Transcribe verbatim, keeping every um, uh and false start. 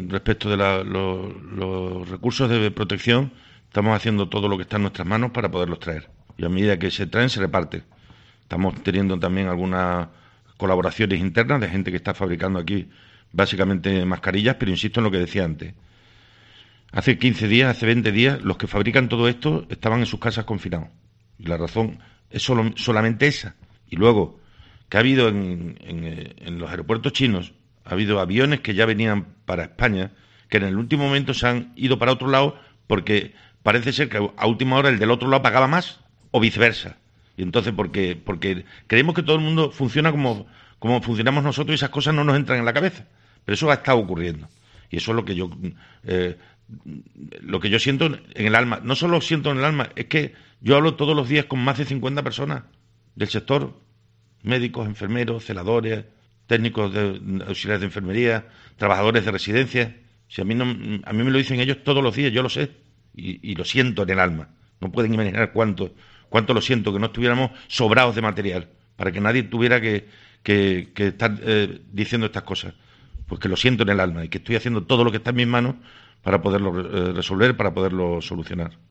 respecto de la- lo- los recursos de protección, estamos haciendo todo lo que está en nuestras manos para poderlos traer. Y a medida que se traen, se reparten. Estamos teniendo también algunas colaboraciones internas de gente que está fabricando aquí básicamente mascarillas, pero insisto en lo que decía antes. Hace quince días, hace veinte días, los que fabrican todo esto estaban en sus casas confinados. Y la razón es solo, solamente esa. Y luego, que ha habido en, en, eh, en los aeropuertos chinos, ha habido aviones que ya venían para España, que en el último momento se han ido para otro lado porque parece ser que a última hora el del otro lado pagaba más o viceversa. Y entonces, porque, porque creemos que todo el mundo funciona como, como funcionamos nosotros y esas cosas no nos entran en la cabeza. Pero eso ha estado ocurriendo. Y eso es lo que yo eh, lo que yo siento en el alma. No solo siento en el alma, es que yo hablo todos los días con más de cincuenta personas del sector, médicos, enfermeros, celadores, técnicos de, auxiliares de enfermería, trabajadores de residencias. Si a mí no, a mí me lo dicen ellos todos los días, yo lo sé y, y lo siento en el alma. No pueden imaginar cuánto, cuánto lo siento, que no estuviéramos sobrados de material, para que nadie tuviera que, que, que estar eh, diciendo estas cosas. Pues que lo siento en el alma y que estoy haciendo todo lo que está en mis manos para poderlo eh, resolver, para poderlo solucionar.